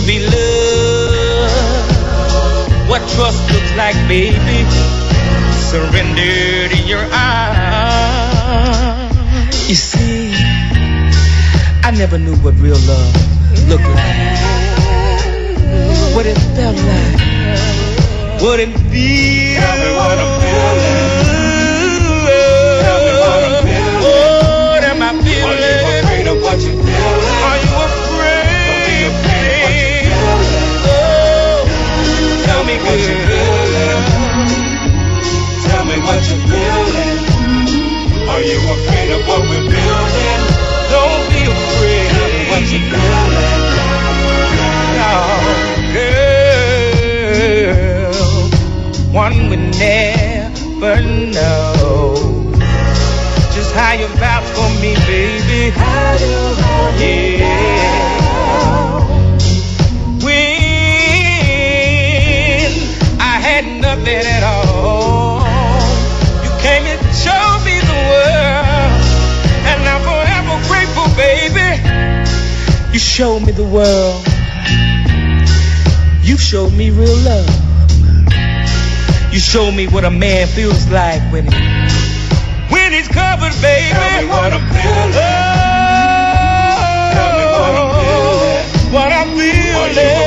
be love. What trust looks like, baby. Surrender to your arms. You see, I never knew what real love looked like. What it felt like. What it feels. Tell me what I'm feeling. Tell me what I'm feeling. What am I feeling? Are you afraid of what you're feeling? Are you afraid? Don't be afraid of what you're feeling. Tell me what you're feeling. Tell me what you're feeling. Are you afraid of what we're building? Don't be afraid. Tell me what you're feeling. Oh, girl, one would never know just how you vouch for me, baby. Yeah. When I had nothing at all, you came and showed me the world, and I'm forever grateful, baby. You showed me the world. You showed me real love. You showed me what a man feels like when he's covered, baby. Tell me what I'm feeling. Oh, Tell me what I'm feeling. What I'm feeling. Are you